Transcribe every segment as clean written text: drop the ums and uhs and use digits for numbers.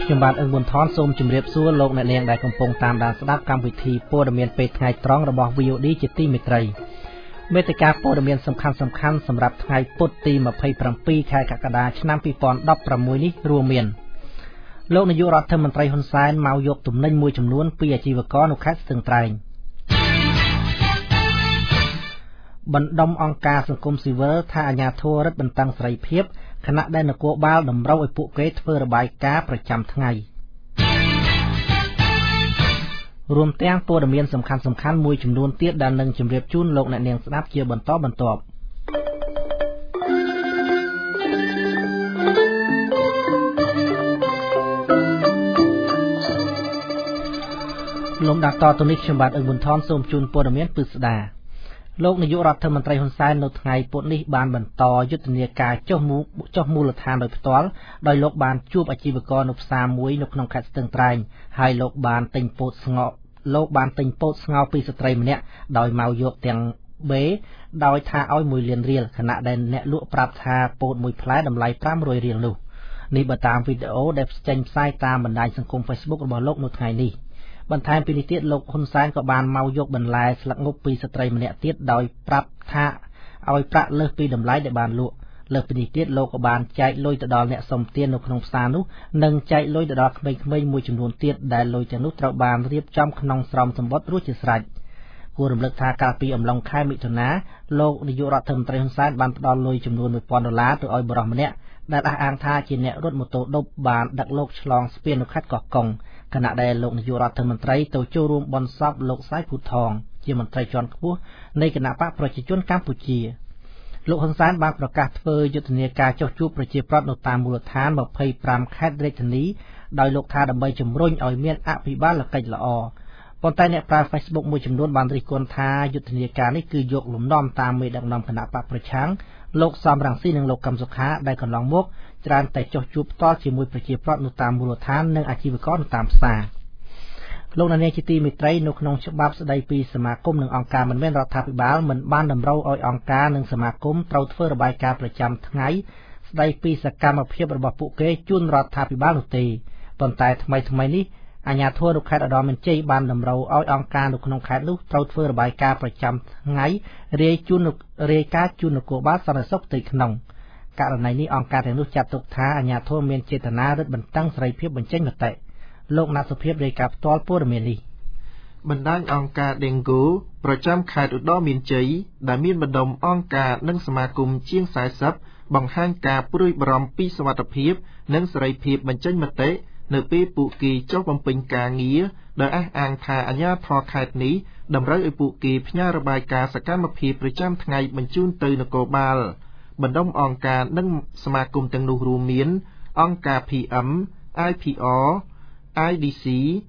ខ្ញុំបាទអង្គបុនថនសូមជម្រាបសួរលោកអ្នកនាងដែលកំពុងតាមដានស្ដាប់កម្មវិធីព័ត៌មានពេលថ្ងៃត្រង់របស់ VOD ជាទីមេត្រីមេតិការព័ត៌មានសំខាន់ៗសម្រាប់ថ្ងៃពុធទី27ខែកក្កដាឆ្នាំ2016នេះរួមមានលោកនាយករដ្ឋមន្ត្រីហ៊ុនសែនមកយកទំនិញមួយចំនួនពីអាជីវករនៅខេត្តស្ទឹងត្រែងបណ្ដុំអង្គការសង្គមស៊ីវិលថាអាជ្ញាធររដ្ឋបន្តឹងសេរីភាពខណៈដែលនគរបាលតម្រូវឲ្យពួកគេធ្វើរបាយការណ៍ប្រចាំថ្ងៃរួមទាំងព័ត៌មានសំខាន់ៗមួយចំនួនទៀតដែលនឹងជម្រាបជូនលោកអ្នកនាងស្ដាប់ជាបន្តបន្ទាប់លំដាប់តទៅនេះខ្ញុំបាទអឹងប៊ុនថនសូមជូនព័ត៌មានពិស្ដាលោកនាយករដ្ឋមន្ត្រីហ៊ុនសែននៅថ្ងៃពុធនេះបានបន្តយុទ្ធនាការចុះមូលដ្ឋានដោយផ្ទាល់ដោយលោកបានជួបអាជីវករនៅផ្សារមួយនៅក្នុងខេត្តស្ទឹងត្រែងហើយលោកបានទិញពោតស្ងោពីស្ត្រីម្នាក់ដោយមកយកទាំងបេដោយថាឲ្យ1លានរៀលខណៈដែលអ្នកលក់ប្រាប់ថាពោតមួយផ្លែតម្លៃ500រៀលនោះនេះបើតាមវីដេអូដែលចេញផ្សាយតាមបណ្ដាញសង្គម Facebook របស់លោកនៅថ្ងៃនេះបន្ថែមពីនេះទៀតលោកហ៊ុនសែនក៏បានមកយកបន្លែស្លឹកងប់ពីស្ត្រីម្នាក់ទៀតដោយប្រាប់ថាឲ្យប្រាក់លើសពីតម្លៃដែលបានលក់លើសពីនេះទៀតលោកក៏បានចែកលុយទៅដល់អ្នកសុំទាននៅក្នុងផ្សារនោះនិងចែកលុយទៅដល់ក្មេងៗមួយចំនួនទៀតដែលលុយទាំងនោះត្រូវបានរៀបចំក្នុងស្រោមសម្បត្តិរួចជាស្រេចគួររំលឹកថាកាលពីអំឡុងខែមិថុនាលោកនាយករដ្ឋមន្ត្រីហ៊ុនសែនបានផ្ដល់លុយចំនួន$1000ទៅឲ្យបុរសម្នាក់ដែលអះអាងថាជាអ្នករត់ម៉ូតូឌុបបានដឹកលោកឆ្លងស្ពាននៅខេត្តកោះកុងខណៈដែលលោកនាយករដ្ឋមន្ត្រីទៅចូលរួមបន់សពលោកសៃភូថងជាមន្ត្រីជាន់ខ្ពស់នៃគណៈបកប្រជាជនកម្ពុជាលោកហ៊ុនសែនបានប្រកាសធ្វើយុទ្ធនាការចុះជួបប្រជាប្រដ្ឋនៅតាមមូលដ្ឋាន25ខេត្តរាជធានីដោយលោកថាដើម្បីជំរុញឲ្យមានអភិបាលកិច្ចល្អប៉ុន្តែអ្នកប្រើ Facebook មួយចំនួនបានរិះគន់ថាយុទ្ធនាការនេះគឺយកលំនាំតាមមេដឹកនាំគណៈបកប្រឆាំងលោកសំរងស៊ីនិងលោកកឹមសុខាដែលកន្លងមកច្រើនតែចុះជួបផ្ទាល់ជាមួយប្រជាប្រដ្ឋនៅតាមមូលដ្ឋាននិងអាជីវករនៅតាមផ្សារលោកនាយកជាទីមេត្រីនៅក្នុងច្បាប់ស្តីពីសមាគមនិងអង្គការមិនមែនរដ្ឋាភិបាលមិនបានតម្រូវឲ្យអង្គការនិងសមាគមត្រូវធ្វើរបាយការណ៍ប្រចាំថ្ងៃស្តីពីសកម្មភាពរបស់ពួកគេជូនរដ្ឋាភិបាលនោះទេប៉ុន្តែថ្មីនេះអាជ្ញាធរនៅខេត្តឧត្តរមានជ័យបានតម្រូវឲ្យអង្គការនៅក្នុងខេត្តនោះត្រូវធ្វើរបាយការណ៍ប្រចាំថ្ងៃរាយការណ៍ជូននគរបាលសន្តិសុខផ្ទៃក្នុងករណីនេះអង្គការទាំងនោះចាត់ទុកថាអាជ្ញាធរមានចេតនារឹតបន្តឹងសេរីភាពបញ្ចេញមតិលោកណាត់សុភាពរាយការណ៍ផ្ទាល់ព័ត៌មាននេះបណ្ដាញអង្គការ Dengo ប្រចាំខេត្តឧត្តរមានជ័យដែលមានបណ្ដុំអង្គការនិងសមាគមជាង40បង្ហាញការព្រួយបារម្ភពីសុវត្ថិភាពនិងសេរីភាពបញ្ចេញមតិនៅពេលពួកគេចុះបំពេញការងារដោយអះអាងថាអាជ្ញាធរខេត្តនេះតម្រូវឲ្យពួកគេផ្ញើរបាយការណ៍សកម្មភាពប្រចាំថ្ងៃបញ្ជូនទៅនគរបាលបណ្ដុំអង្គការនិងសមាគមទាំងនោះរួមមានអង្គការ PM, IPR, IDC,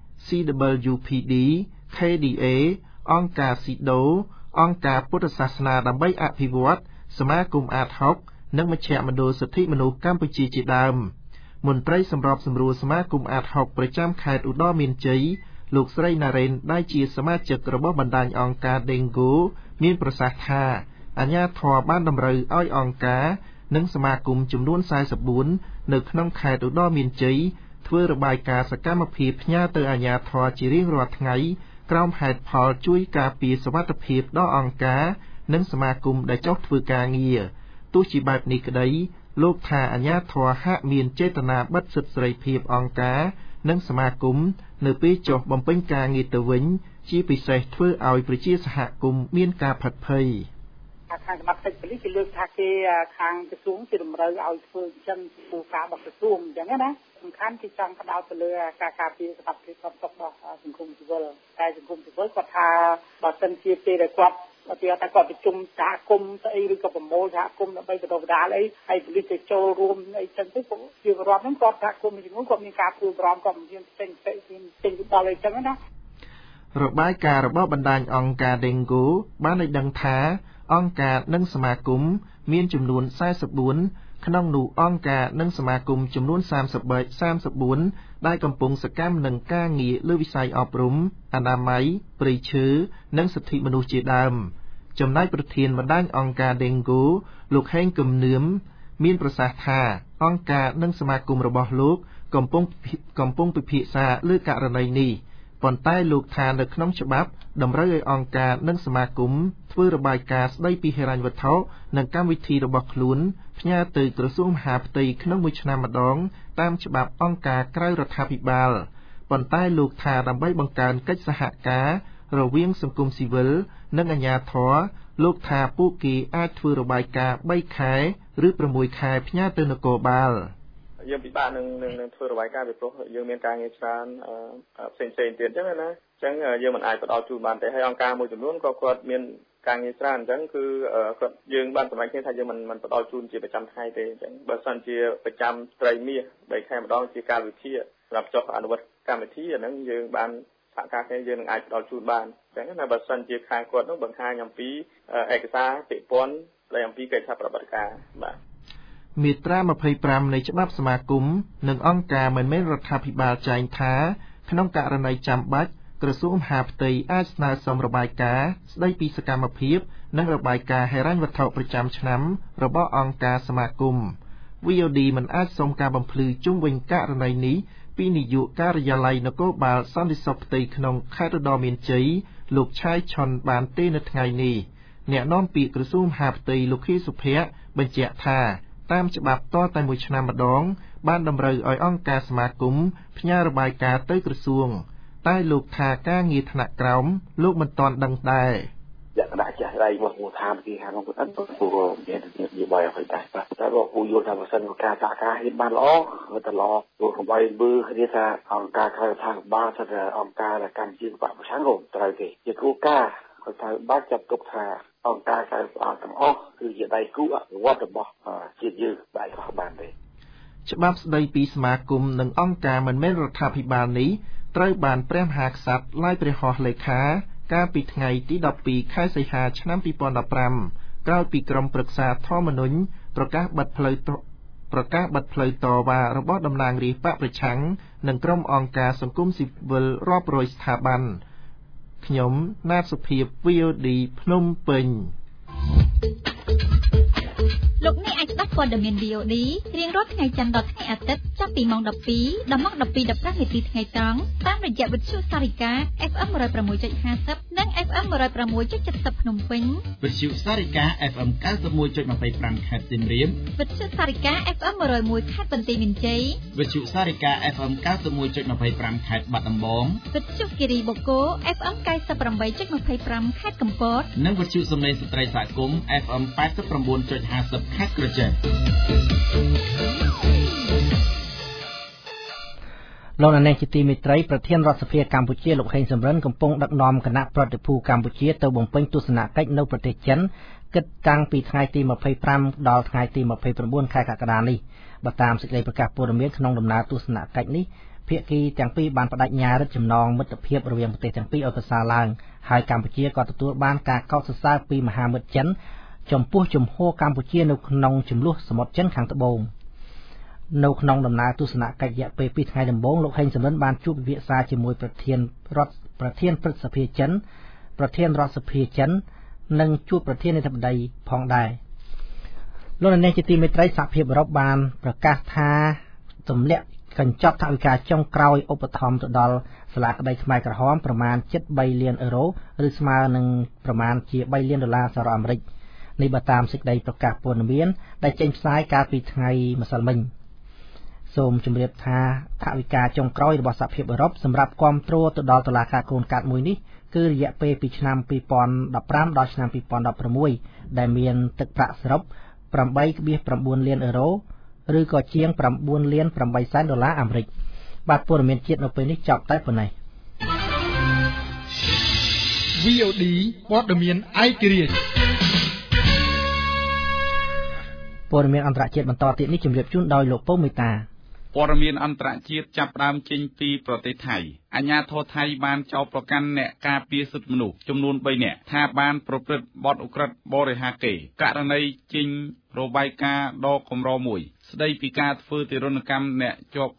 CWPD, KDA អង្គការ SIDO អង្គការពុទ្ធសាសនាដើម្បីអភិវឌ្ឍសមាគមអាត60និងមជ្ឈមណ្ឌលសិទ្ធិមនុស្សកម្ពុជាជាដើមមន្ត្រីសម្របសម្រួលសមាគមអាត60ប្រចាំខេត្តឧត្តរមានជ័យលោកស្រីណារ៉េនដែលជាសមាជិករបស់បណ្ដាញអង្គការ Dengo មានប្រសាសន៍ថាអាជ្ញាធរបានតម្រូវឲ្យអង្គការនិងសមាគមចំនួន44នៅក្នុងខេត្តឧត្តរមានជ័យធ្វើរបាយការណ៍សកម្មភាពផ្ញើទៅអាជ្ញាធរជារៀងរាល់ថ្ងៃក្រោមហេតុផលជួយការពារសុវត្ថិភាពដល់អង្គការនិងសមាគមដែលចុះធ្វើការងារទោះជាបែបនេះក្តីលោកថាអាជ្ញាធរហាក់មានចេតនាបិទសិទ្ធិសេរីភាពអង្គការនិងសមាគមនៅពេលចុះបំពេញការងារទៅវិញជាពិសេសធ្វើឲ្យប្រជាសហគមន៍មានការផិតភ័យខាងសមត្ថកិច្ចប៉ូលីសគេលើកថាគេខាងក្រសួងគេតម្រូវឲ្យធ្វើអញ្ចឹងពីគោលការណ៍របស់ក្រសួងអញ្ចឹងណាសំខាន់គឺចង់ផ្ដោតទៅលើការការពារសុខភាពរបស់សង្គមស៊ីវិលតែសង្គមស៊ីវិលគាត់ថាបើសិនជាពេលដែលគាត់គាត់ប្រជុំសហគមន៍ស្អីឬក៏ប្រមូលសហគមន៍ដើម្បីបណ្ដុះបណ្ដាលអីហើយប៉ូលីសទៅចូលរួមអីចឹងទៅជារដ្ឋហ្នឹងគាត់សហគមន៍មួយចំនួនគាត់មានការព្រួយបារម្ភគាត់មានផ្សេងដល់អីចឹងណារបាយការណ៍របស់បណ្ដាញអង្គការ Dengo បានឲ្យដឹងថាអង្គការនិងសមាគមមានចំនួន44ក្នុងនោះអង្គការនិងសមាគមចំនួន34ដែលកំពុងសកម្មនឹងការងារលើវិស័យអប់រំអនាម័យព្រៃឈើនិងសិទ្ធិមនុស្សជាដើមចំណែកប្រធានបណ្ដាញអង្គការ Dengo លោកហេងគំនឿមមានប្រសាសន៍ថាអង្គការនិងសមាគមរបស់លោកកំពុងពិភាក្សាលើករណីនេះប៉ុន្តែលោកថានៅក្នុងច្បាប់តម្រូវឲ្យអង្គការនិងសមាគមធ្វើរបាយការណ៍ស្ដីពីហិរញ្ញវត្ថុនិងកម្មវិធីរបស់ខ្លួនផ្ញើទៅក្រសួងមហាផ្ទៃក្នុងមួយឆ្នាំម្ដងតាមច្បាប់អង្គការក្រៅរដ្ឋាភិបាលប៉ុន្តែលោកថាដើម្បីបង្កើនកិច្ចសហការរវាងសង្គមស៊ីវិលនិងអាជ្ញាធរលោកថាពួកគេអាចធ្វើរបាយការណ៍3ខែឬ6ខែផ្ញើទៅនគរបាលយើងពិបាកនឹងធ្វើរបាយការណ៍ពីព្រោះយើងមានការងារច្រើនផ្សេងទៀតអញ្ចឹងណាអញ្ចឹងយើងមិនអាចផ្ដល់ជូនបានទេហើយអង្គការមួយចំនួនក៏គាត់មានការងារច្រើនអញ្ចឹងគឺគាត់យើងបានសម្រេចគ្នាថាយើងមិនផ្ដល់ជូនជាប្រចាំថ្ងៃទេអញ្ចឹងបើសិនជាប្រចាំត្រីមាស3ខែម្ដងជាការវិភាគសម្រាប់ចុះអនុវត្តកម្មវិធីអាហ្នឹងយើងបានសហការគ្នាយើងនឹងអាចផ្ដល់ជូនបានអញ្ចឹងណាបើសិនជាខាងគាត់នោះបង្ហាញអំពីឯកសារពាក្យពន្ធស្ដីអំពីកិច្ចសហប្រតិបត្តិការបាទមាត្រា25នៃច្បាប់សមាគមនិងអង្គការមិនមែនរដ្ឋាភិបាលចែងថាក្នុងករណីចាំបាច់ក្រសួងមហាផ្ទៃអាចស្នើសុំរបាយការណ៍ស្ដីពីសកម្មភាពនិងរបាយការណ៍ហិរញ្ញវត្ថុប្រចាំឆ្នាំរបស់អង្គការសមាគម VOD មិនអាចសុំការបំភ្លឺជុំវិញករណីនេះពីនាយកការិយាល័យនគរបាលសន្តិសុខផ្ទៃក្នុងខេត្តឧត្តរមានជ័យលោកឆាយឆុនបានទេនៅថ្ងៃនេះអ្នកនាំពាក្យក្រសួងមហាផ្ទៃលោកខៀវសុភ័ក្របញ្ជាក់ថាតាមច្បាប់តតែមួយឆ្នាំម្ដងបានតម្រូវឲ្យអង្គការសមាគមផ្ញើរបាយការណ៍ទៅក្រសួងតែលោកថាការងារថ្នាក់ក្រោមលោកមិនទាន់ដឹងដែរលក្ខណៈចាស់ដៃរបស់មូលដ្ឋានគេខាងនោះអត់ព្រោះមាននិយាយឲ្យតែបើគូយល់ថាបើសិនការសហការហ៊ានបានល្អទៅល្អព្រោះកុំឲ្យមើលគ្នាថាអង្គការក្រៅរដ្ឋាភិបាលថាអង្គការកម្មជាបកប្រឆាំងក៏ត្រូវទេជាគោលការណ៍គាត់ថាបាក់ចាប់ទុកថាអង្គការក្រៅរដ្ឋាភិបាលទាំងអស់គឺជាដៃគូអភិវឌ្ឍរបស់ជាតិយើងដៃខុសបានទេច្បាប់ស្ដីពីសមាគមនិងអង្គការមិនមែនរដ្ឋាភិបាលនេះត្រូវបានព្រះមហាក្សត្រឡាយព្រះហស្ថលេខាកាលពីថ្ងៃទី12ខែសីហាឆ្នាំ2015ក្រោយពីក្រុមប្រឹក្សាធម្មនុញ្ញប្រកាសបិទផ្លូវតវ៉ារបស់តំណាងរាស្ត្របកប្រឆាំងនិងក្រុមអង្គការសង្គមស៊ីវិលរាប់រយស្ថាប័នខ្ញុំណាតសុភាព VOD ភ្នំពេញលោកអ្នកអាចស្ដាប់ព័ត៌មាន VOD រៀងរាល់ថ្ងៃច័ន្ទដល់ថ្ងៃអាទិត្យចាប់ពីម៉ោង 12 ដល់ម៉ោង 12:15 នាទីថ្ងៃត្រង់តាមរយៈវិទ្យុសារិកា FM 106.50 និង FM 106.70 ភ្នំពេញវិទ្យុសារិកា FM 91.25 ខេត្តសៀមរាបវិទ្យុសារិកា FM 101 ខេត្តបន្ទាយមានជ័យវិទ្យុសារិកា FM 91.25 ខេត្តបាត់ដំបងវិទ្យុគិរីបូកូ FM 98.25 ខេត្តកំពតនិងវិទ្យុសំឡេងស្ត្រីសហគមន៍ FM 89.50 ខេត្តក្រចេះលោកអ្នកនាងជាទីមេត្រីប្រធានរដ្ឋសភាកម្ពុជាលោកហេងសំរិនកំពុងដឹកនាំគណៈប្រតិភូកម្ពុជាទៅបំពេញទស្សនកិច្ចនៅប្រទេសចិនគិតតាំងពីថ្ងៃទី25ដល់ថ្ងៃទី29ខែកក្កដានេះបើតាមសេចក្តីប្រកាសព័ត៌មានក្នុងដំណើរទស្សនកិច្ចនេះភាគីទាំងពីរបានបដិញ្ញារឹតចំណងមិត្តភាពរវាងប្រទេសទាំងពីរឲ្យប្រសើរឡើងហើយកម្ពុជាក៏ទទួលបានការកោតសរសើរពីមហាមិត្តចិនចំពោះជំហរកម្ពុជានៅក្នុងចំនួនសមុទ្រចិនខាងត្បូងនៅក្នុងដំណើរទស្សនកិច្ចរយៈពេល2ថ្ងៃដំបូងលោកហេងសំរិនបានជួបពិភាក្សាជាមួយប្រធានព្រឹទ្ធសភាចិនប្រធានរដ្ឋសភាចិននិងជួបប្រធានាធិបតីផងដែរលោកនាងជាទីមេត្រីសហភាពអឺរ៉ុបបានប្រកាសថាទម្លាក់កញ្ចប់ថវិកាចុងក្រោយឧបត្ថម្ភទៅដល់សាលាក្តីខ្មែរក្រហមប្រមាណជិត3លានអឺរ៉ូឬស្មើនឹងប្រមាណជា3លានដុល្លារសហរដ្ឋអាមេរិកនេះបើតាមសេចក្តីប្រកាសព័ត៌មានដែលចេញផ្សាយកាលពីថ្ងៃម្សិលមិញសូមជម្រាបថាថវិកាចុងក្រោយរបស់សហភាពអឺរ៉ុបសម្រាប់គាំទ្រទៅដល់តុលាការកូនកាត់មួយនេះគឺរយៈពេលពីឆ្នាំ2015ដល់ឆ្នាំ2016ដែលមានទឹកប្រាក់សរុប 8.9 លានអឺរ៉ូឬក៏ជាង 9 លាន 8 សែនដុល្លារអាមេរិកបាទព័ត៌មានជាតិនៅពេលនេះចប់តែប៉ុណ្ណេះ VOD ព័ត៌មានឯករាជ្យព័ត៌មានអន្តរជាតិបន្តទៀតនេះជម្រាបជូនដោយលោកពៅមេតាព័ត៌មានអន្តរជាតិចាប់ផ្ដើមចេញពីប្រទេសថៃអាជ្ញាធរថៃបានចោទប្រកាន់អ្នកការពារសិទ្ធិមនុស្សចំនួន3នាក់ថាបានប្រព្រឹត្តបទឧក្រិដ្ឋបរិហាកេរករណីចេញរបាយការណ៍ដ៏កម្រមួយស្ដីពីការធ្វើទារុណកម្មអ្នកជាប់ឃុំ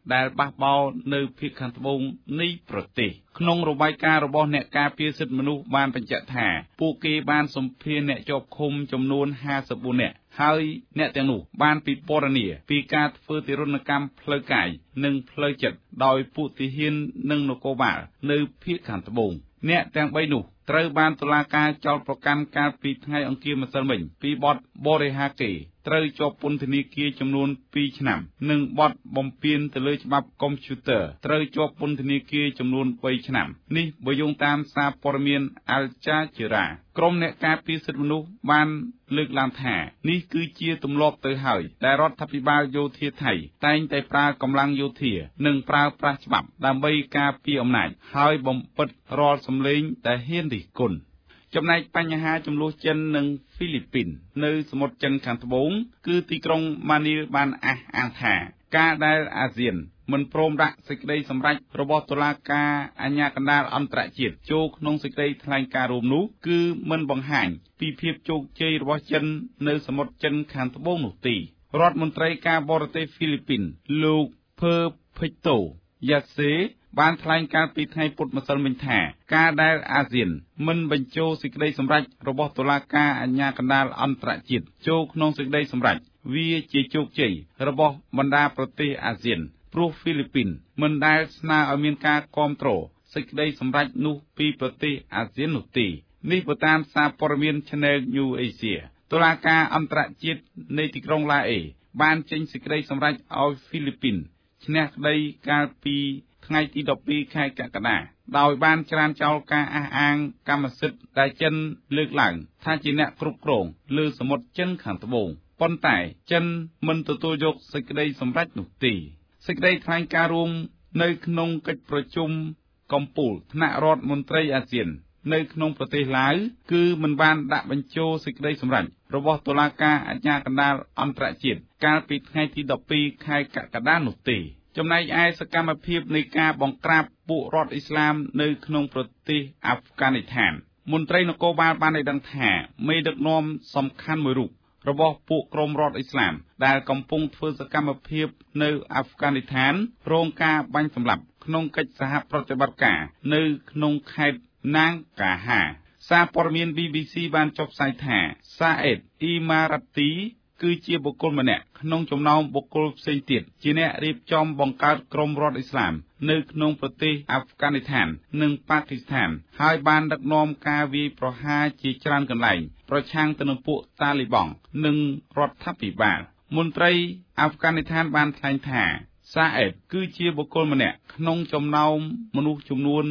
ដែលបះបោរនៅភាគខាងត្បូងនៃប្រទេសក្នុងរបាយការណ៍របស់អ្នកការពារសិទ្ធិមនុស្សបានបញ្ជាក់ថាពួកគេបានសម្ភាសន៍អ្នកជាប់ឃុំចំនួន54នាក់ហើយអ្នកទាំងនោះបានពិពណ៌នាពីការធ្វើទារុណកម្មផ្លូវកាយនិងផ្លូវចិត្តដោយពួកទាហាននិងនគរបាលនៅភាគខាងត្បូងអ្នកទាំង3នោះត្រូវបានតុលាការចោទប្រកាន់កាលពីថ្ងៃអង្គារម្សិលមិញពីបទបរិហាកេរ្តិ៍ត្រូវជាប់ពន្ធនាគារចំនួន2ឆ្នាំនិងបទបំពានទៅលើច្បាប់កុំព្យូទ័រត្រូវជាប់ពន្ធនាគារចំនួន3ឆ្នាំនេះបើយោងតាមសារព័ត៌មាន Al Jazeera ក្រុមអ្នកការពារសិទ្ធិមនុស្សបានលើកឡើងថានេះគឺជាទម្លាប់ទៅហើយដែលរដ្ឋាភិបាលយោធាថៃតែងតែប្រើកម្លាំងយោធានិងប្រើប្រាស់ច្បាប់ដើម្បីការពារអំណាចហើយបំពិតរាល់សម្លេងដែលហ៊ានរិះគន់ចំណែកបញ្ហាចំនួនចិននិងហ្វីលីពីននៅសមុទ្រចិនខាងត្បូងគឺទីក្រុងម៉ានីលបានអះអាងថាការដែលអាស៊ានមិនព្រមដាក់សេចក្តីសម្រេចរបស់តុលាការអាជ្ញាកណ្ដាលអន្តរជាតិចូលក្នុងសេចក្តីថ្លែងការណ៍រួមនោះគឺមិនបង្ហាញពីភាពជោគជ័យរបស់ចិននៅសមុទ្រចិនខាងត្បូងនោះទេរដ្ឋមន្ត្រីការបរទេសហ្វីលីពីនលោកភើភិចតូយ៉ាសេបានថ្លែងកាលពីថ្ងៃពុធម្សិលមិញថាការដែលអាស៊ានមិនបញ្ចូលសេចក្តីសម្រេចរបស់តុលាការអាជ្ញាកណ្ដាលអន្តរជាតិចូលក្នុងសេចក្តីសម្រេចវាជាជោគជ័យរបស់បណ្ដាប្រទេសអាស៊ានព្រោះហ្វីលីពីនមិនដែលស្នើឲ្យមានការគាំទ្រសេចក្តីសម្រេចនោះពីប្រទេសអាស៊ាននោះទេនេះបើតាមសារព័ត៌មាន Channel New Asia តុលាការអន្តរជាតិនៃទីក្រុងឡាអេបានចេញសេចក្តីសម្រេចឲ្យហ្វីលីពីនឈ្នះក្តីកាលពីថ្ងៃទី12ខែកក្កដាដោយបានច្រានចោលការអះអាងកម្មសិទ្ធិដែលចិនលើកឡើងថាជាអ្នកគ្រប់គ្រងលើសមុទ្រចិនខាងត្បូងប៉ុន្តែចិនមិនទទួលយកសេចក្តីសម្រេចនោះទេសេចក្តីថ្លែងការណ៍រួមនៅក្នុងកិច្ចប្រជុំកំពូលថ្នាក់រដ្ឋមន្ត្រីអាស៊ាននៅក្នុងប្រទេសឡាវគឺមិនបានដាក់បញ្ចូលសេចក្តីសម្រេចរបស់តុលាការអាជ្ញាកណ្ដាលអន្តរជាតិកាលពីថ្ងៃទី12ខែកក្កដានោះទេចំណែកឯសកម្មភាពនៃការបង្ក្រាបពួករដ្ឋអ៊ីស្លាមនៅក្នុងប្រទេសអាហ្វហ្គានីស្ថានមន្ត្រីនគរបាលបានឲ្យដឹងថាមេដឹកនាំសំខាន់មួយរូបរបស់ពួកក្រុមរដ្ឋអ៊ីស្លាមដែលកំពុងធ្វើសកម្មភាពនៅអាហ្វហ្គានីស្ថានរងការបាញ់សម្លាប់ក្នុងកិច្ចសហប្រតិបត្តិការនៅក្នុងខេត្តណាងកាហាសារព័ត៌មាន BBC បានចុះផ្សាយថាសាអេតអ៊ីម៉ារ៉ាទីគឺជាបុគ្គលម្នាក់ក្នុងចំណោមបុគ្គលផ្សេងទៀតជាអ្នករៀបចំបង្កើតក្រុមរដ្ឋអ៊ីស្លាមនៅក្នុងប្រទេសអាហ្វហ្គានីស្ថាននិងប៉ាគីស្ថានហើយបានដឹកនាំការវាយប្រហារជាច្រើនកន្លែងប្រឆាំងទៅនឹងពួកតាលីបង់និងរដ្ឋាភិបាលមន្ត្រីអាហ្វហ្គានីស្ថានបានថ្លែងថាសាអេតគឺជាបុគ្គលម្នាក់ក្នុងចំណោមមនុស្សចំនួន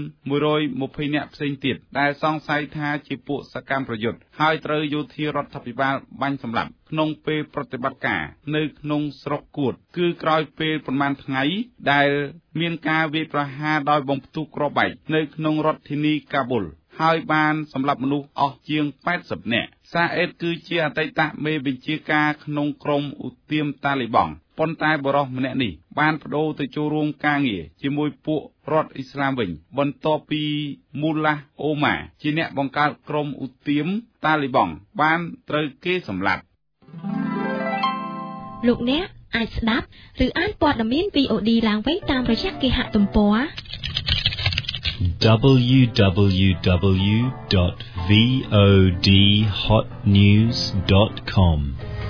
120នាក់ផ្សេងទៀតដែលសង្ស័យថាជាពួកសកម្មប្រយុទ្ធហើយត្រូវយោធារដ្ឋាភិបាលបាញ់សម្លាប់ក្នុងពេលប្រតិបត្តិការនៅក្នុងស្រុកគួតគឺក្រោយពេលប្រមាណថ្ងៃដែលមានការវាយប្រហារដោយបំផ្ទុះគ្រាប់បែកនៅក្នុងរដ្ឋធានីកាប៊ុលហើយបានសម្លាប់មនុស្សអស់ជាង80នាក់សាអេតគឺជាអតីតមេបញ្ជាការក្នុងក្រុមឧទាមតាលីបង់ប៉ុន្តែបរិសម្នាក់នេះបានប្តូរទៅចូលរួមការងារជាមួយពួករដ្ឋអ៊ីស្លាមវិញបន្ទាប់ពីមូឡាអូម៉ាជាអ្នកបង្កើតក្រុមឧទាមតាលីបង់បានត្រូវគេសម្លាប់លោកអ្នកអាចស្ដាប់ឬអានព័ត៌មាន VOD ឡើងវិញតាមរយៈគេហទំព័រ www.vodhotnews.com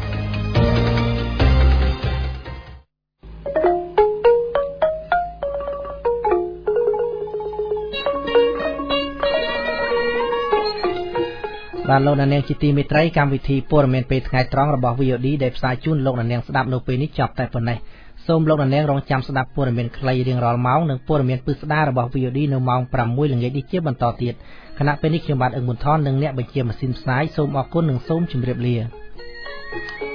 បាទលោកអ្នកនាងជាទីមេត្រីកម្មវិធីព័ត៌មានពេលថ្ងៃត្រង់របស់ VOD ដែលផ្សាយជូនលោកអ្នកនាងស្ដាប់នៅពេលនេះចប់តែប៉ុណ្ណេះសូមលោកអ្នកនាងរងចាំស្ដាប់ព័ត៌មានខ្លីរៀងរាល់ម៉ោងនិងព័ត៌មានពិស្ដាររបស់ VOD នៅម៉ោង 6 ល្ងាចនេះជាបន្តទៀតខណៈពេលនេះខ្ញុំបាទអឹងប៊ុនថននិងអ្នកបញ្ជាម៉ាស៊ីនផ្សាយសូមអរគុណនិងសូមជម្រាបលា